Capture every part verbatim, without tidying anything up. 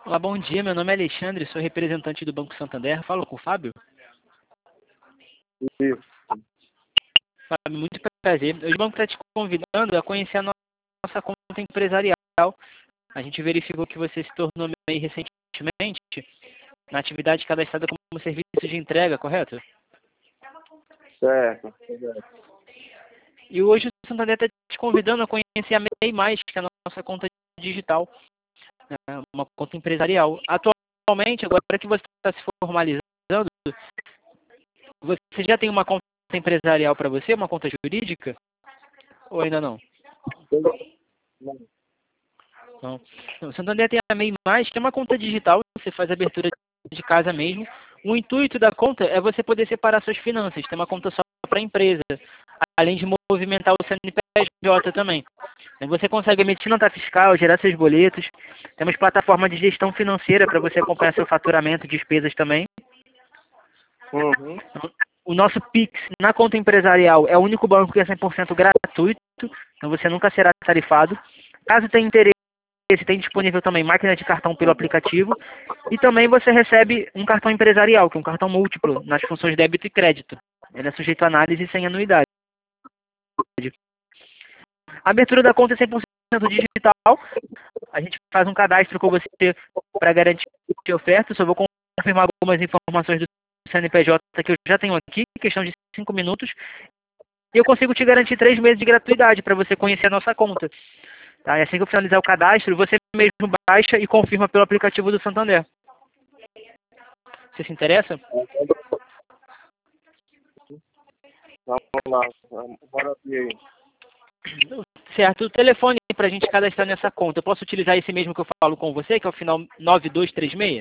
Olá, bom dia. Meu nome é Alexandre, sou representante do Banco Santander. Falo com o Fábio. Isso. Fábio, muito prazer. Hoje o banco está te convidando a conhecer a no- nossa conta empresarial. A gente verificou que você se tornou MEI recentemente na atividade cadastrada como serviço de entrega, correto? Certo. E hoje o Santander está te convidando a conhecer a MEI Mais, que é a nossa conta digital, né? Uma conta empresarial. Atualmente, agora que você está se formalizando, você já tem uma conta empresarial para você, uma conta jurídica? Ou ainda não? Não. O Santander tem a MEI Mais, que é uma conta digital, você faz abertura de casa mesmo. O intuito da conta é você poder separar suas finanças, ter uma conta só para a empresa, além de movimentar o C N P J também. Você consegue emitir nota fiscal, gerar seus boletos. Temos plataforma de gestão financeira para você acompanhar seu faturamento e despesas também. Uhum. O nosso Pix na conta empresarial é o único banco que é cem por cento gratuito, então você nunca será tarifado. Caso tenha interesse, tem disponível também máquina de cartão pelo aplicativo e também você recebe um cartão empresarial, que é um cartão múltiplo, nas funções débito e crédito. Ele é sujeito a análise sem anuidade. A abertura da conta é cem por cento digital. A gente faz um cadastro com você para garantir a oferta. Só vou confirmar algumas informações do C N P J que eu já tenho aqui, questão de cinco minutos. E eu consigo te garantir três meses de gratuidade para você conhecer a nossa conta. Tá? E assim que eu finalizar o cadastro, você mesmo baixa e confirma pelo aplicativo do Santander. Você se interessa? Vamos lá. Bora ver aí. Certo. O telefone para a gente cadastrar nessa conta, eu posso utilizar esse mesmo que eu falo com você, que é o final nove dois três seis?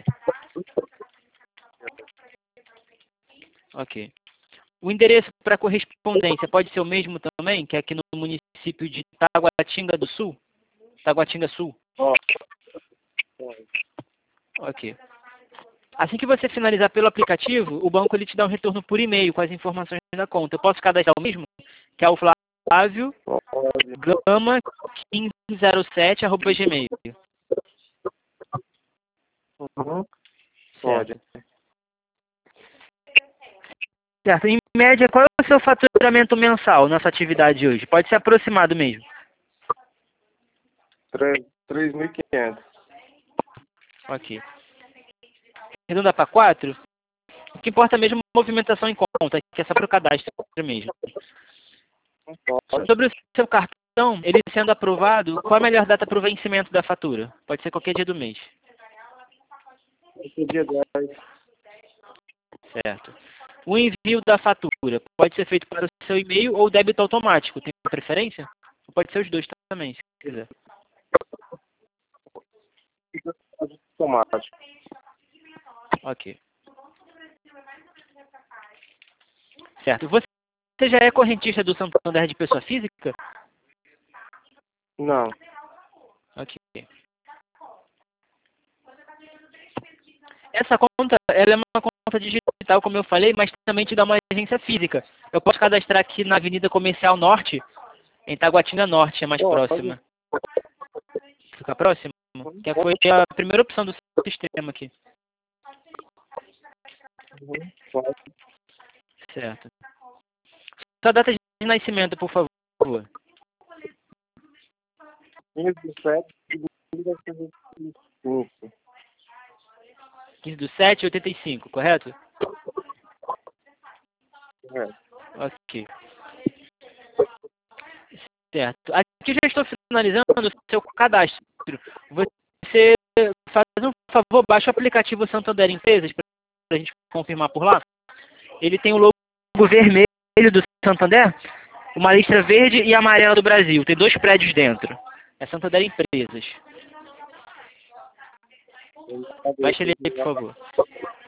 Ok. O endereço para correspondência pode ser o mesmo também, que é aqui no município de Taguatinga do Sul? Taguatinga Sul. Ó. Ok. Assim que você finalizar pelo aplicativo, o banco ele te dá um retorno por e-mail com as informações da conta. Eu posso cadastrar o mesmo? Que é o Flávio Gama quinze zero sete arroba gmail. Uhum. Certo. Pode. Certo. Em média, qual é o seu faturamento mensal nessa atividade hoje? Pode ser aproximado mesmo. três mil e quinhentos. Ok. Arredondar para quatro? O que importa mesmo é a movimentação em conta, que é só para o cadastro mesmo. Pode. Sobre o seu cartão, ele sendo aprovado, qual a melhor data para o vencimento da fatura? Pode ser qualquer dia do mês. Dia dez. Certo. O envio da fatura pode ser feito para o seu e-mail ou débito automático. Tem preferência? Ou pode ser os dois também, se quiser. Automático. Ok. Certo. Você já é correntista do Santander de pessoa física? Não. Ok. Essa conta, ela é uma conta digital, como eu falei, mas também te dá uma agência física. Eu posso cadastrar aqui na Avenida Comercial Norte, em Taguatinga Norte, é mais Pode. próxima. Fica próximo? Que foi a primeira opção do sistema aqui. Uhum. Pode. Certo. Sua data de nascimento, por favor. quinze do sete de mil novecentos e oitenta e cinco. quinze de sete de oitenta e cinco, correto? É. Ok. Certo. Aqui já estou finalizando o seu cadastro. Você faz um favor, baixa o aplicativo Santander Empresas para a gente confirmar por lá. Ele tem o logo vermelho do Santander, uma listra verde e amarela do Brasil. Tem dois prédios dentro. É Santander Empresas. Baixa ele aí, por favor.